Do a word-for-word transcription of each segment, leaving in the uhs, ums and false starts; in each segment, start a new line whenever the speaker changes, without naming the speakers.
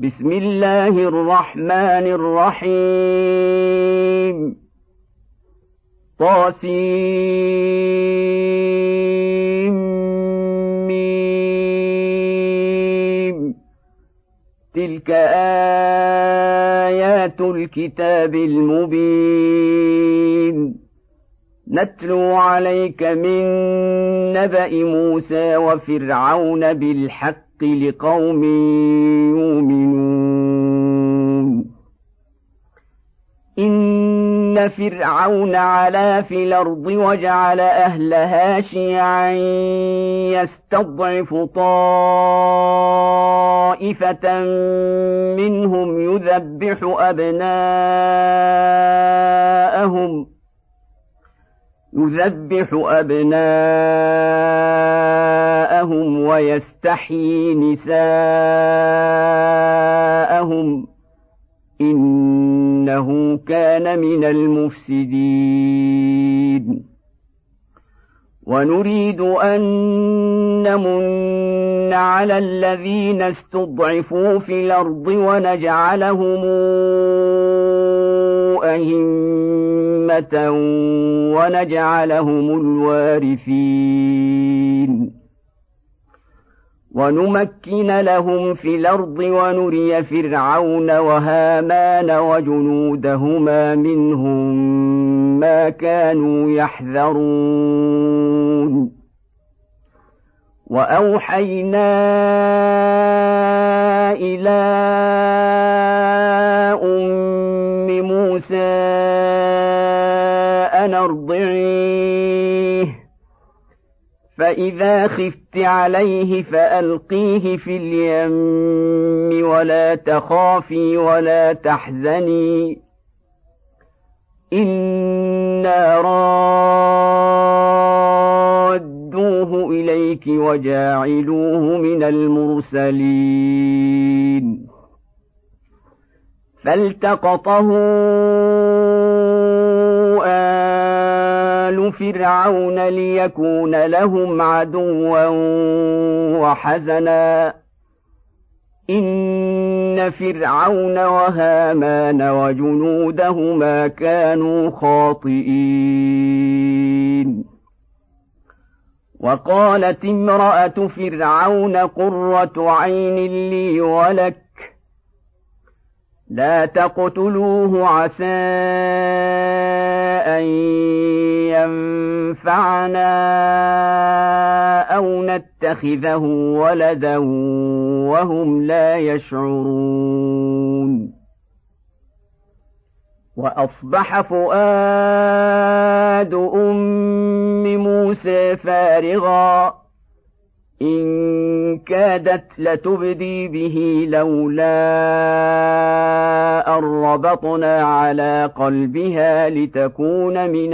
بسم الله الرحمن الرحيم طاسيم تلك آيات الكتاب المبين نتلو عليك من نبأ موسى وفرعون بالحق لقوم يؤمنون إن فرعون علا في الأرض وجعل أهلها شيعا يستضعف طائفة منهم يذبح أبناءهم يذبح أبناءهم ويستحيي نساءهم إنه كان من المفسدين ونريد أن نمن على الذين استضعفوا في الأرض ونجعلهم أئمة ونجعلهم الوارثين ونمكن لهم في الأرض ونري فرعون وهامان وجنودهما منهم ما كانوا يحذرون وأوحينا إلى أم موسى أن أرضعيه فإذا خفت عليه فألقيه في اليم ولا تخافي ولا تحزني إنا رادوه إليك وجاعلوه من المرسلين فالتقطه آل فرعون ليكون لهم عدوا وحزنا إن فرعون وهامان وجنودهما كانوا خاطئين وقالت امرأة فرعون قرة عين لي ولك لا تقتلوه عسى أن ينفعنا أو نتخذه ولدا وهم لا يشعرون وأصبح فؤاد أم موسى فارغا إن كادت لتبدي به لولا أن ربطنا على قلبها لتكون من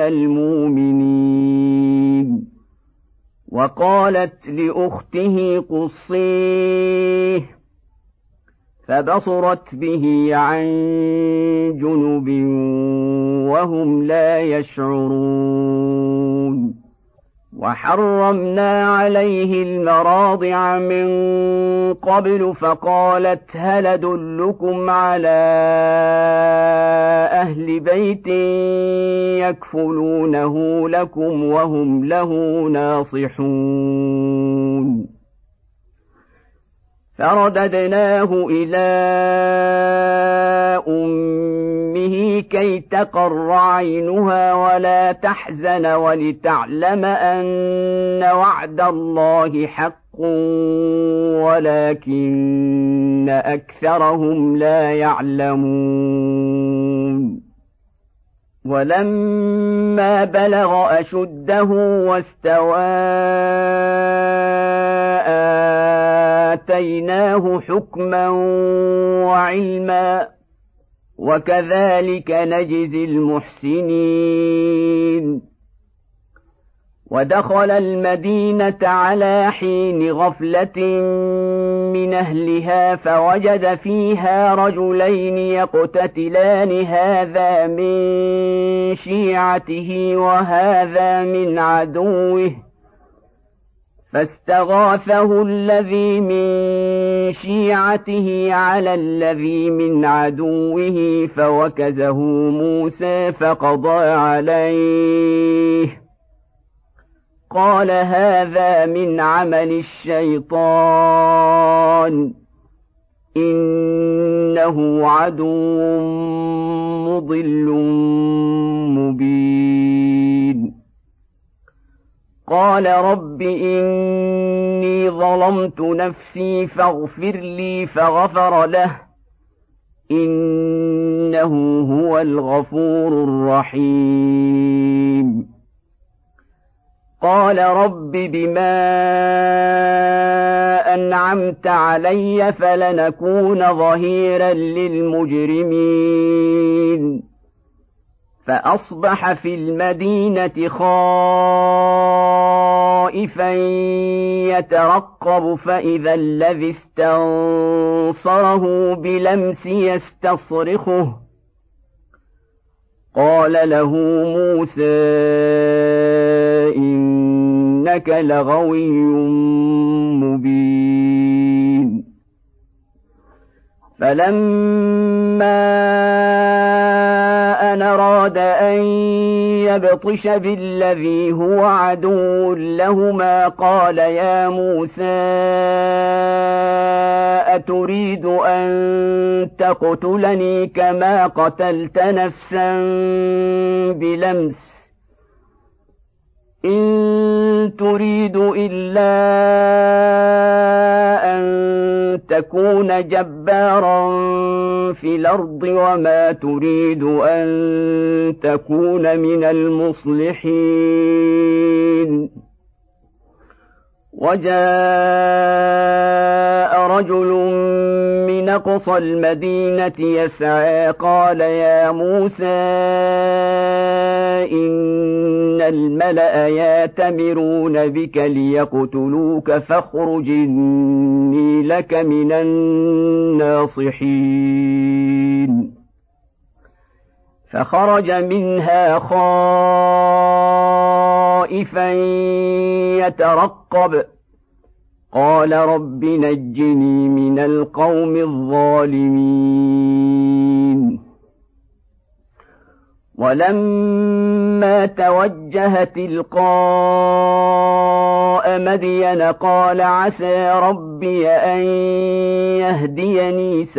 المؤمنين وقالت لأخته قصيه فبصرت به عن جنب وهم لا يشعرون وحرمنا عليه المراضع من قبل فقالت هل أدلكم على أهل بيت يكفلونه لكم وهم له ناصحون فرددناه إلى أمه كي تقر عينها ولا تحزن ولتعلم أن وعد الله حق ولكن أكثرهم لا يعلمون ولما بلغ أشده واستوى آتيناه حكما وعلما وكذلك نجزي المحسنين ودخل المدينة على حين غفلة من أهلها فوجد فيها رجلين يقتتلان هذا من شيعته وهذا من عدوه فاستغاثه الذي من شيعته على الذي من عدوه فوكزه موسى فقضى عليه قال هذا من عمل الشيطان إنه عدو مضل مبين قال رب إني ظلمت نفسي فاغفر لي فغفر له إنه هو الغفور الرحيم قال رب بما أنعمت علي فلنكون ظهيرا للمجرمين فأصبح في المدينة خائفا يترقب فإذا الذي استنصره بلمس يستصرخه قال له موسى إنك لغوي مبين فلما أن أراد أن يبطش بالذي هو عدو لهما قال يا موسى أتريد أن تقتلني كما قتلت نفسا بلمس إن تريد إلا أن تكون جبارا في الأرض وما تريد أن تكون من المصلحين وجاء رجل من أقصى المدينة يسعى قال يا موسى إن الملأ يأتمرون بك ليقتلوك فاخرج إني لك من الناصحين فخرج منها خائفا يترقب قال رب نجني من القوم الظالمين ولما توجه تلقاء مدين قال عسى ربي أن يهديني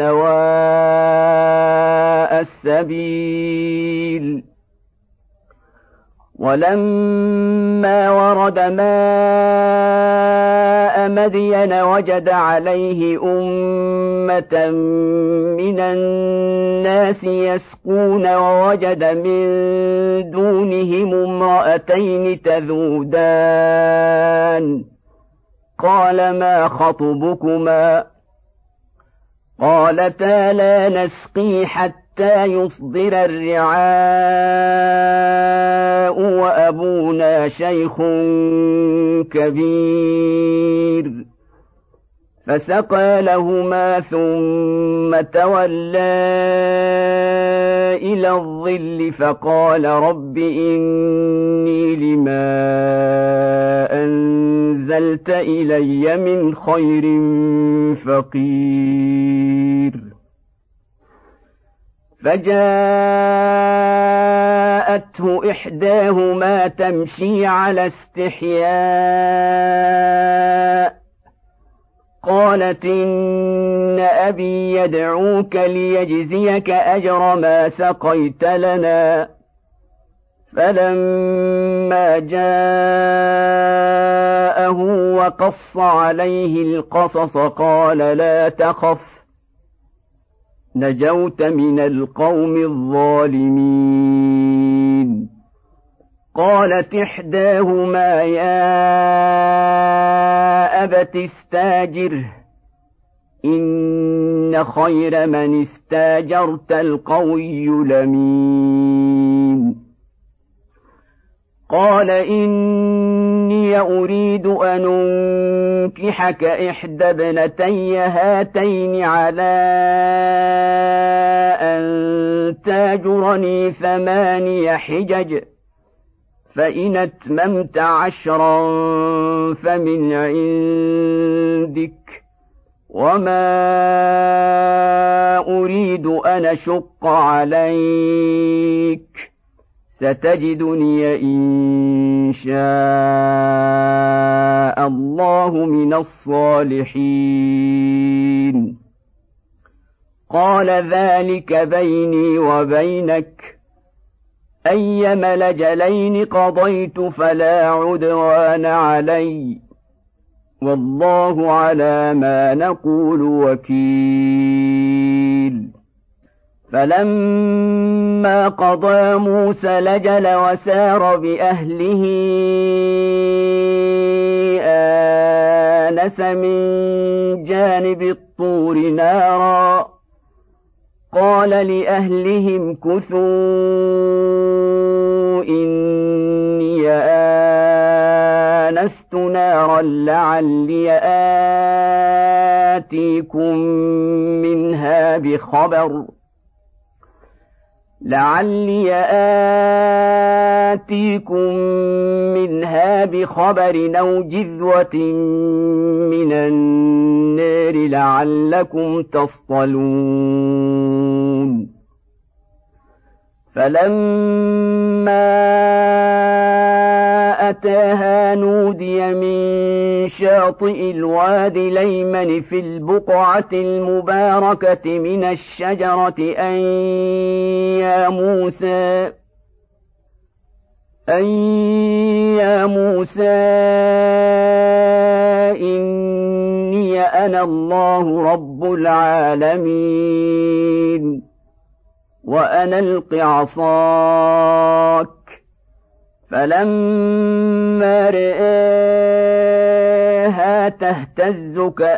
سواء السبيل ولما ورد ماء مدين وجد عليه أمة من الناس يسقون ووجد من دونهم امرأتين تذودان قال ما خطبكما قالتا لا نسقي حتى يصدر الرعاء وأبونا شيخ كبير فسقى لهما ثم تولى إلى الظل فقال رب إني لما أنزلت إلي من خير فقير فجاءته إحداهما تمشي على استحياء قالت إن أبي يدعوك ليجزيك أجر ما سقيت لنا فلما جاءه وقص عليه القصص قال لا تخف نجوت من القوم الظالمين قالت إحداهما يا أبت استاجره إن خير من استاجرت القوي الأمين قال إني أريد أن أنكحك إحدى ابنتي هاتين على أن تاجرني ثماني حجج فإن أتممت عشرا فمن عندك وما أريد أن أشق عليك ستجدني إن شاء الله من الصالحين. قال ذلك بيني وبينك أيما الأجلين قضيت فلا عدوان علي والله على ما نقول وكيل. فلما قضى موسى الأجل وسار بأهله آنس من جانب الطور نارا قال لأهلهم كثوا إني آنست نارا لعلي آتيكم منها بخبر لعلي آتيكم منها بخبر أو جذوة من النار لعلكم تصطلون. فلما أتاها نودي من شاطئ الوادي الأيمن في البقعة المباركة من الشجرة أن يا موسى أن يا موسى إني أنا الله رب العالمين وأنا ألق عصاك. فلما رآها تهتز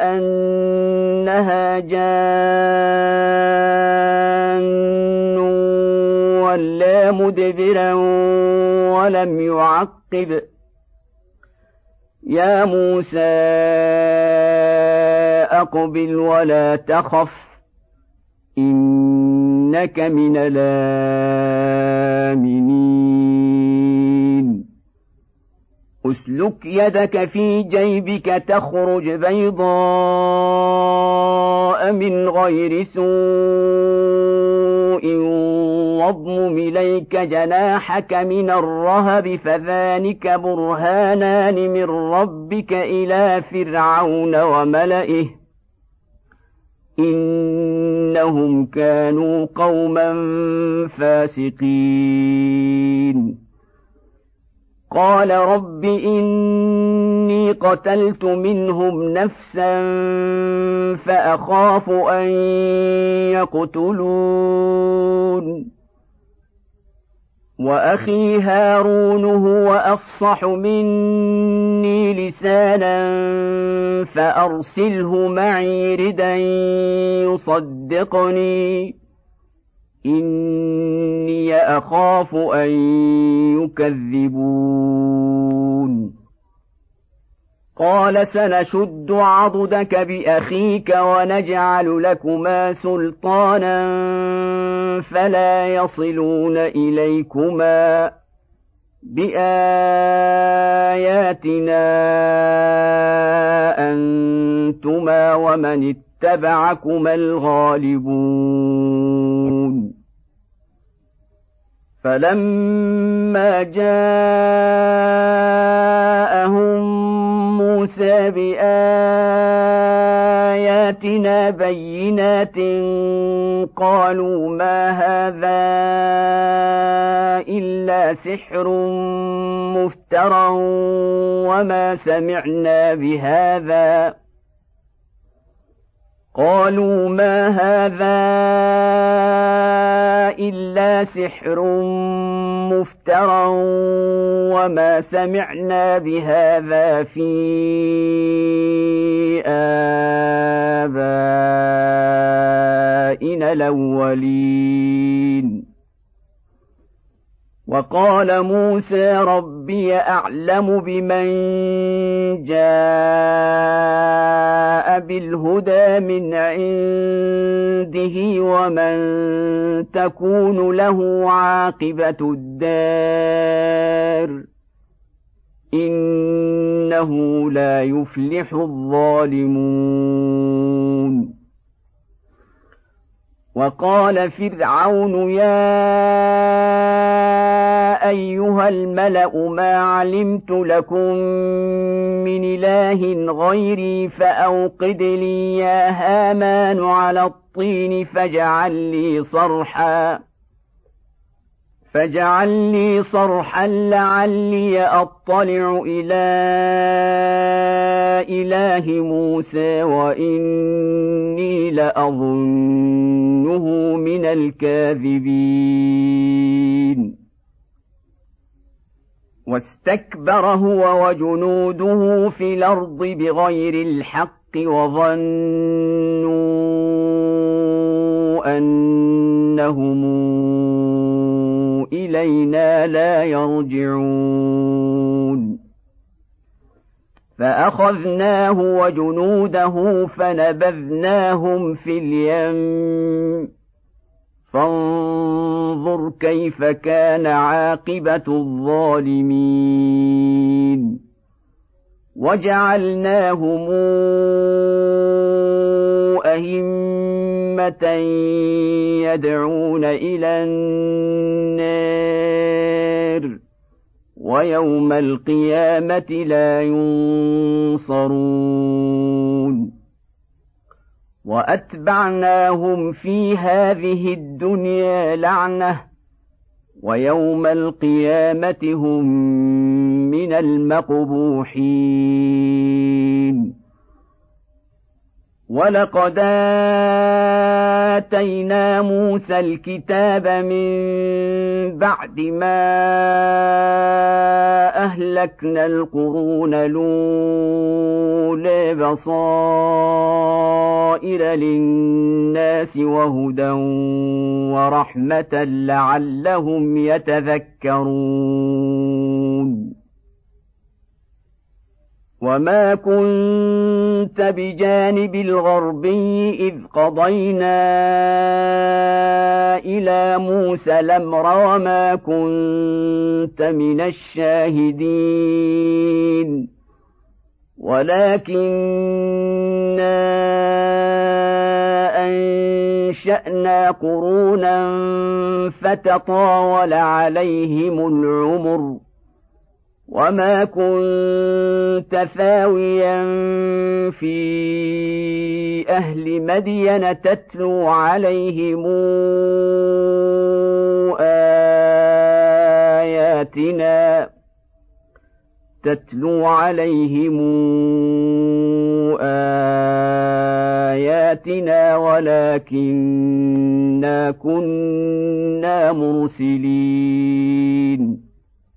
كأنها جان ولا مدبرا ولم يعقب يا موسى أقبل ولا تخف إنك من الآمنين. أسلك يدك في جيبك تخرج بيضاء من غير سوء واضمم إليك جناحك من الرهب فذلك برهانان من ربك إلى فرعون وملئه إنهم كانوا قوما فاسقين. قال رب إني قتلت منهم نفسا فأخاف أن يقتلون وأخي هارون هو أفصح مني لسانا فأرسله معي ردا يصدقني إني أخاف أن يكذبون. قال سنشد عضدك بأخيك ونجعل لكما سلطانا فلا يصلون إليكما بآياتنا أنتما ومن اتبعكما الغالبون. فلما جاءهم موسى بآياتنا بينات قالوا ما هذا إلا سحر مفترى وما سمعنا بهذا قالوا ما هذا إلا سحر مفترى وما سمعنا بهذا في آبائنا الأولين وقال موسى ربي أعلم بمن جاء بالهدى من عنده ومن تكون له عاقبة الدار إنه لا يفلح الظالمون. وقال فرعون يا أيها الملأ ما علمت لكم من إله غيري فأوقد لي يا هامان على الطين فاجعل لي صرحا فاجعل لي صرحا لعلي أطلع إلى إله موسى وإني لأظنه من الكاذبين. واستكبر هو وجنوده في الأرض بغير الحق وظنوا أنهم إلينا لا يرجعون. فأخذناه وجنوده فنبذناهم في اليم فانظر كيف كان عاقبة الظالمين. وجعلناهم أئمة يدعون إلى النار ويوم القيامة لا ينصرون. وأتبعناهم في هذه الدنيا لعنة ويوم القيامة هم من المقبوحين. ولقد آتينا موسى الكتاب من بعد ما أهلكنا القرون الأولى بصائر للناس وهدى ورحمة لعلهم يتذكرون. وما كنت بجانب الغربي إذ قضينا إلى موسى الأمر وما كنت من الشاهدين ولكننا أنشأنا قرونا فتطاول عليهم العمر وما كنت ثاويا في أهل مدين تتلو عليهم آياتنا تتلو عليهم آياتنا ولكننا كنا مرسلين.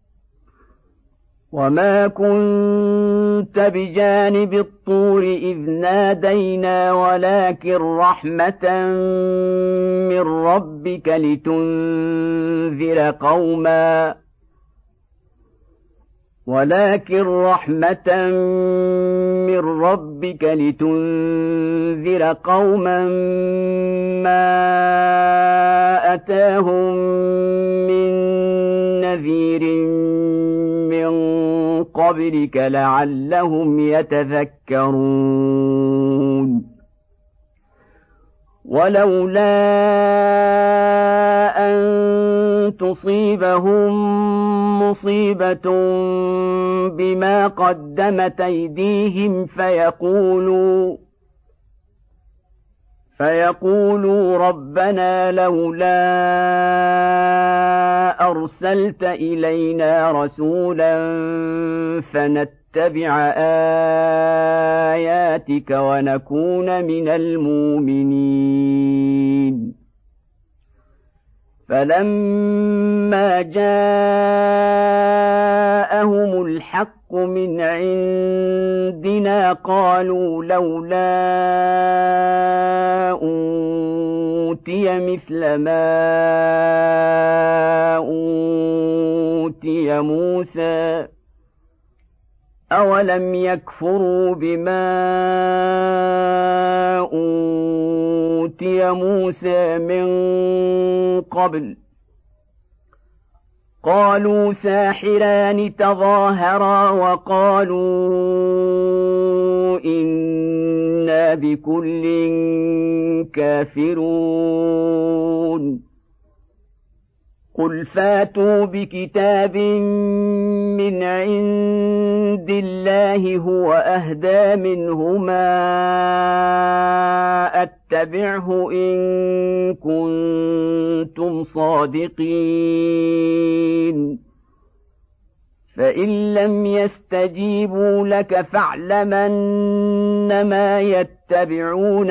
وما كنت بجانب الطور إذ نادينا ولكن رحمة من ربك لتنذر قوما ولكن رحمة من ربك لتنذر قوما ما أتاهم من نذير من قبلك لعلهم يتذكرون. ولولا أن تصيبهم مصيبة بما قدمت أيديهم فيقولوا فيقولوا ربنا لولا أرسلت إلينا رسولا فنتبع آياتك ونكون من المؤمنين. فلما جاءهم الحق من عندنا قالوا لولا أوتي مثل ما أوتي موسى أولم يكفروا بما أوتي موسى من قبل قالوا ساحران تظاهرا وقالوا إنا بكل كافرون قل فاتوا بكتاب من عند الله هو أهدى منهما أتبعه إن كنتم صادقين فإن لم يستجيبوا لك فاعلم أنما يتبعون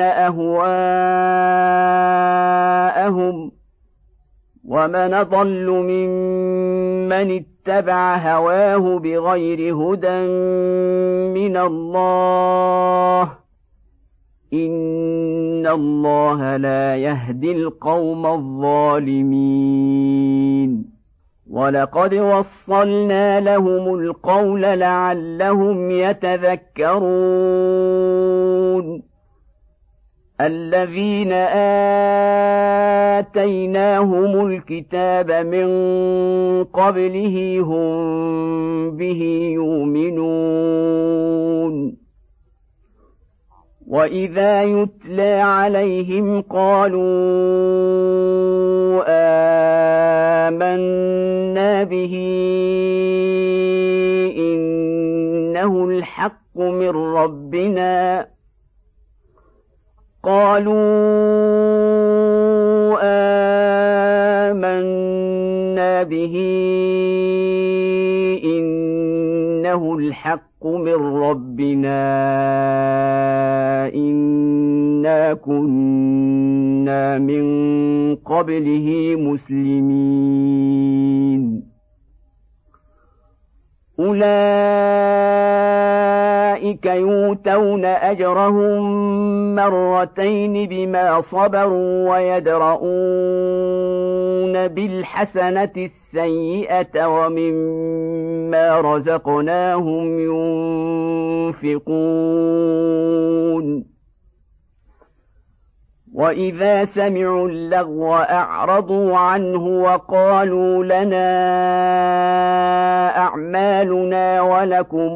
أهواءهم ومن ضل ممن اتبع هواه بغير هدى من الله إن الله لا يهدي القوم الظالمين ولقد وصلنا لهم القول لعلهم يتذكرون الذين آتيناهم الكتاب من قبله هم به يؤمنون وإذا يتلى عليهم قالوا آمنا به إنه الحق من ربنا قالوا آمنا به إنه الحق من ربنا إنا كنا من قبله مسلمين أولئك يؤتون أجرهم مرتين بما صبروا ويدرؤون بالحسنة السيئة ومما رزقناهم ينفقون وإذا سمعوا اللغو أعرضوا عنه وقالوا لنا أعمالنا ولكم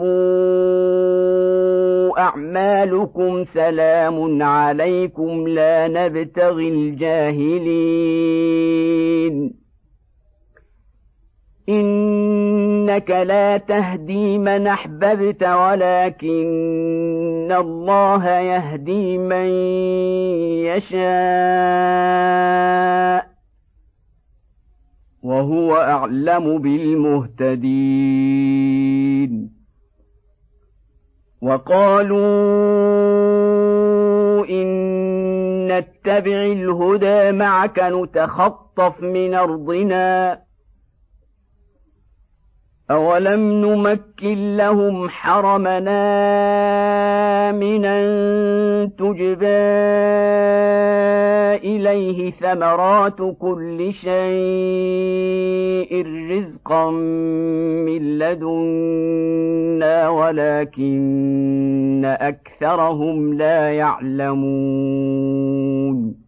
أعمالكم سلام عليكم لا نبتغي الجاهلين إنك لا تهدي من أحببت ولكن الله يهدي من يشاء وهو أعلم بالمهتدين وقالوا إن نتبع الهدى معك نتخطف من أرضنا أولم نمكن لهم حرمنا آمنا تجبى إليه ثمرات كل شيء رزقا من لدنا ولكن أكثرهم لا يعلمون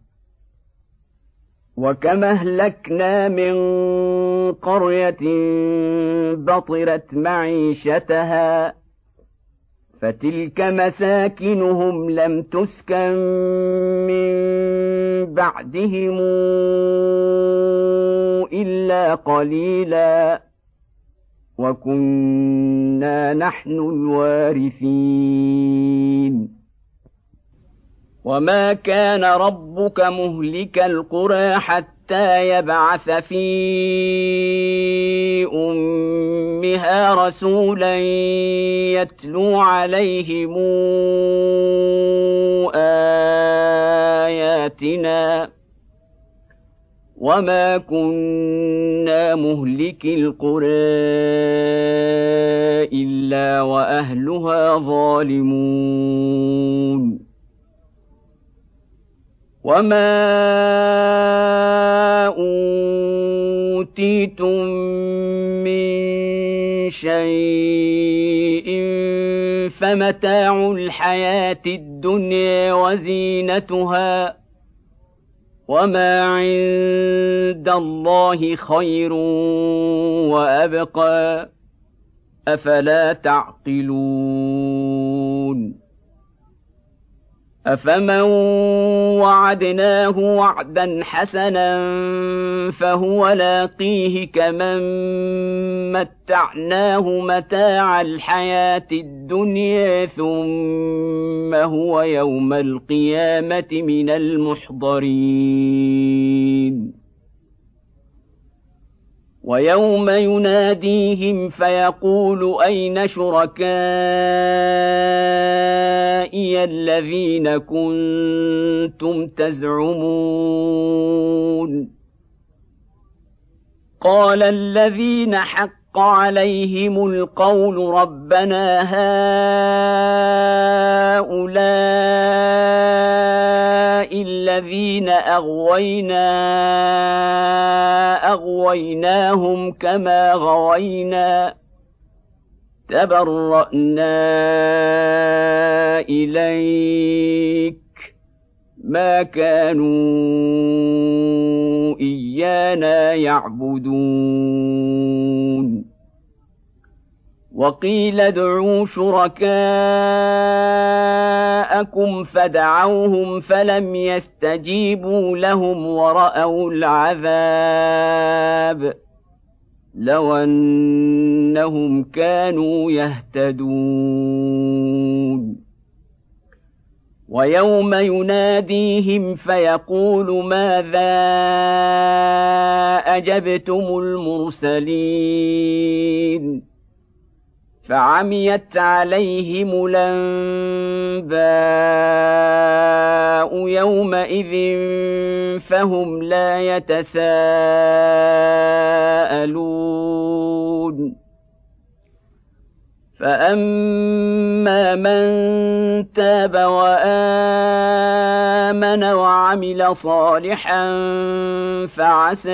وكم أهلكنا من قرية بطرت معيشتها فتلك مساكنهم لم تسكن من بعدهم إلا قليلا وكنا نحن الوارثين وما كان ربك مهلك القرى حتى يبعث في أمها رسولا يتلو عليهم آياتنا وما كنا مهلك القرى إلا وأهلها ظالمون وما أوتيتم من شيء فمتاع الحياة الدنيا وزينتها وما عند الله خير وأبقى أفلا تعقلون أفمن وعدناه وعدا حسنا فهو لاقيه كمن متعناه متاع الحياة الدنيا ثم هو يوم القيامة من المحضرين ويوم يناديهم فيقول أين شركائي الذين كنتم تزعمون قال الذين حق عليهم القول ربنا هؤلاء الذين أغوينا أغويناهم كما غوينا تبرأنا إليك ما كانوا إيانا يعبدون وقيل ادعوا شركاءكم فدعوهم فلم يستجيبوا لهم ورأوا العذاب لو أنهم كانوا يهتدون ويوم يناديهم فيقول ماذا أجبتم المرسلين فعميت عليهم الأنباء يومئذ فهم لا يتساءلون فأما من تاب وآمن وعمل صالحا فعسى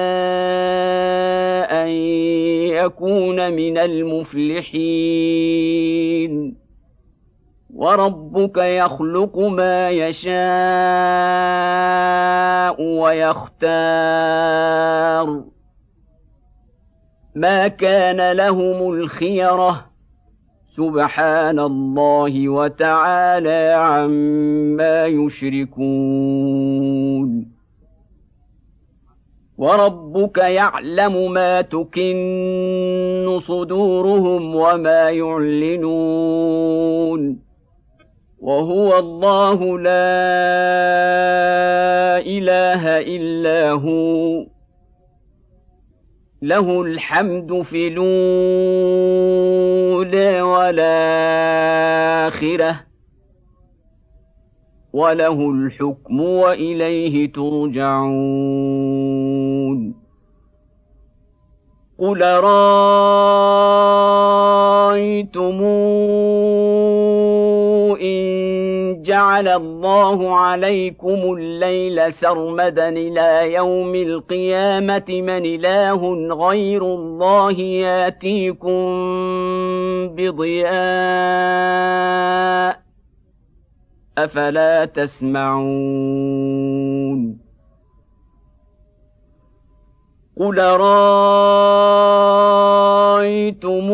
أن يكون من المفلحين وربك يخلق ما يشاء ويختار ما كان لهم الخيرة سبحان الله وتعالى عما يشركون وربك يعلم ما تكن صدورهم وما يعلنون وهو الله لا إله إلا هو له الحمد في الأولى والآخرة وله الحكم وإليه ترجعون قل رأيتم إن جعل الله عليكم الليل سرمدا إلى يوم القيامة من إله غير الله ياتيكم بضياء أفلا تسمعون قل رأيتم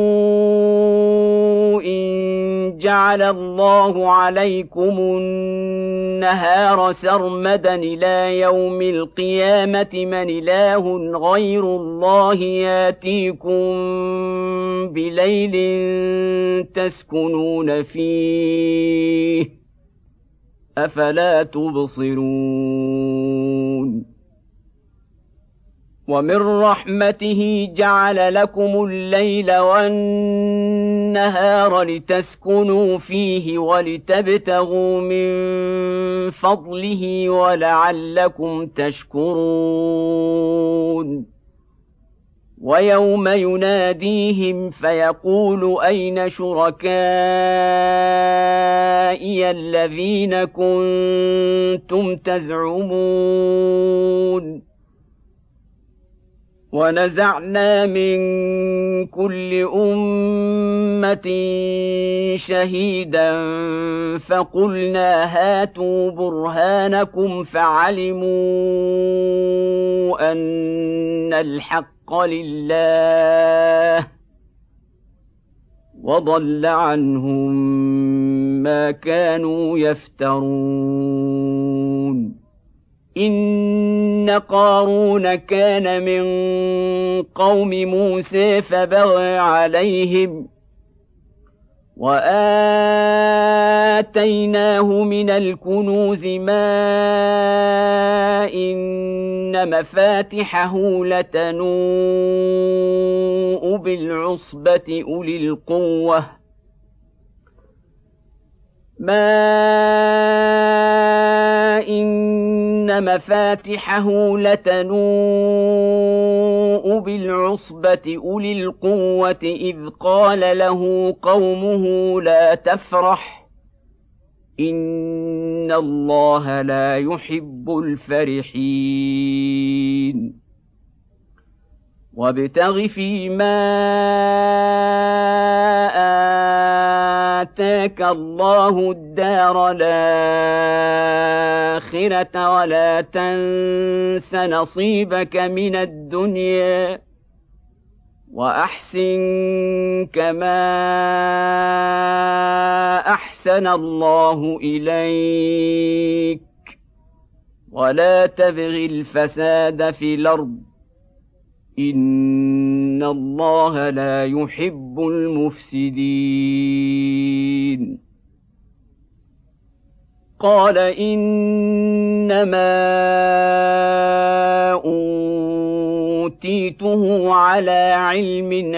إن جعل الله عليكم النهار سرمدا إلى يوم القيامة من إله غير الله ياتيكم بليل تسكنون فيه أفلا تبصرون ومن رحمته جعل لكم الليل والنهار لتسكنوا فيه ولتبتغوا من فضله ولعلكم تشكرون ويوم يناديهم فيقول أين شركائي الذين كنتم تزعمون ونزعنا من كل أمة شهيدا فقلنا هاتوا برهانكم فعلموا أن الحق لله وضل عنهم ما كانوا يفترون إن قارون كان من قوم موسى فبغى عليهم وآتيناه من الكنوز ما إن مفاتحه لتنوء بالعصبة أولي القوة ما إن مفاتحه لتنوء بالعصبة أولي القوة إذ قال له قومه لا تفرح إن الله لا يحب الفرحين وابتغ فيما آتاك الله الدار الآخرة ولا تنس نصيبك من الدنيا وأحسن كما أحسن الله إليك ولا تبغ الفساد في الأرض إن الله لا يحب المفسدين قال إنما أوتيته على علم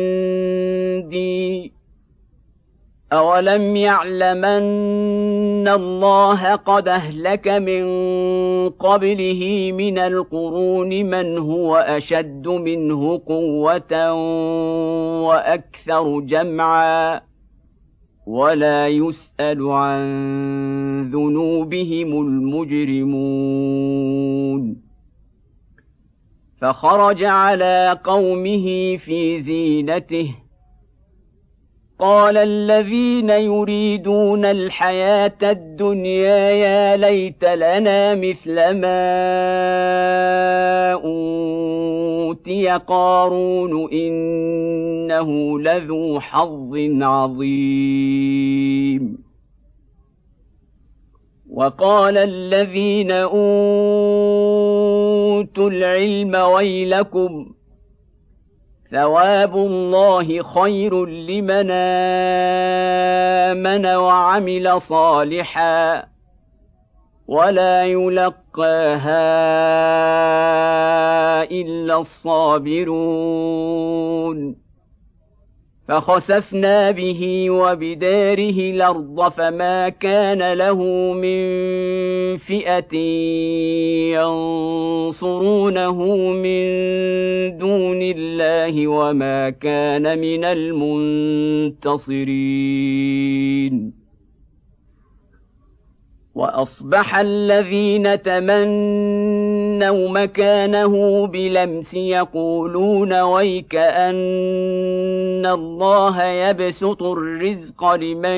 عندي أولم يعلم أن الله قد أهلك من قبله من القرون من هو أشد منه قوة وأكثر جمعا ولا يسأل عن ذنوبهم المجرمون فخرج على قومه في زينته قال الذين يريدون الحياة الدنيا يا ليت لنا مثل ما أوتي قارون إنه لذو حظ عظيم وقال الذين أوتوا العلم ويلكم ثواب الله خير لمن آمن وعمل صالحا ولا يلقاها إلا الصابرون فخسفنا به وبداره الأرض فما كان له من فئة ينصرونه من دون الله وما كان من المنتصرين وأصبح الذين تمنوا مكانه بلمس يقولون ويك أن الله يبسط الرزق لمن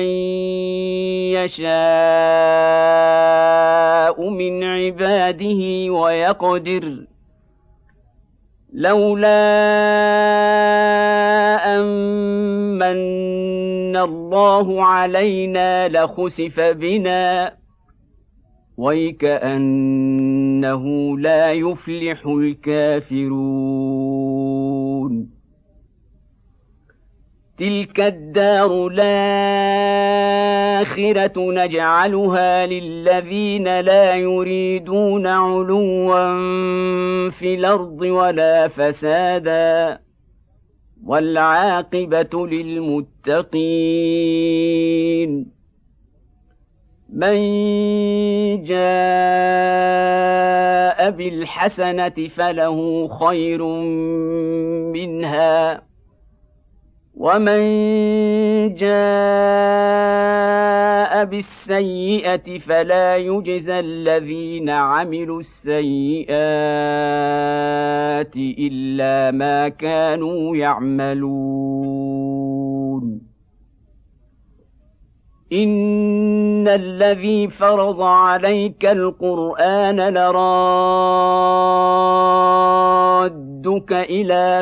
يشاء من عباده ويقدر لولا أمن الله علينا لخسف بنا ويكأنه لا يفلح الكافرون تلك الدار الآخرة نجعلها للذين لا يريدون علوا في الأرض ولا فسادا والعاقبة للمتقين من جاء بالحسنة فله خير منها ومن جاء بالسيئة فلا يجزى الذين عملوا السيئات إلا ما كانوا يعملون إن الذي فرض عليك القرآن لرادك إلى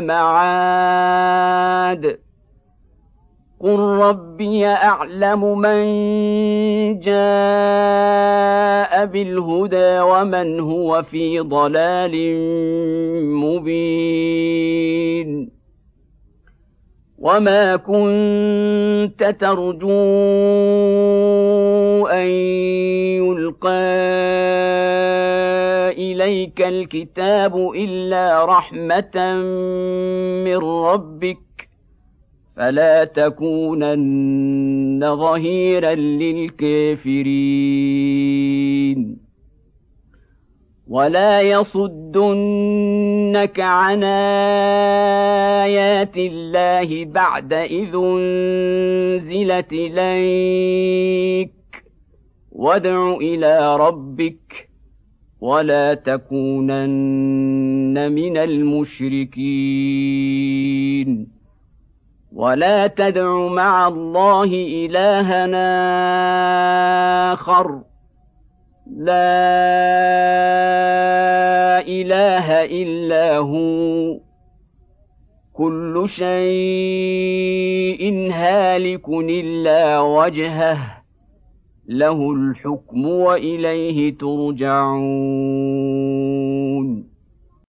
معاد قل ربي أعلم من جاء بالهدى ومن هو في ضلال مبين وما كنت ترجو أن يلقى إليك الكتاب إلا رحمة من ربك فلا تكونن ظهيرا للكافرين ولا يصدنك عن آيات الله بعد إذ أنزلت إليك وادع إلى ربك ولا تكونن من المشركين ولا تدع مع الله إلها آخر لا إله إلا هو كل شيء هالك إلا وجهه له الحكم وإليه ترجعون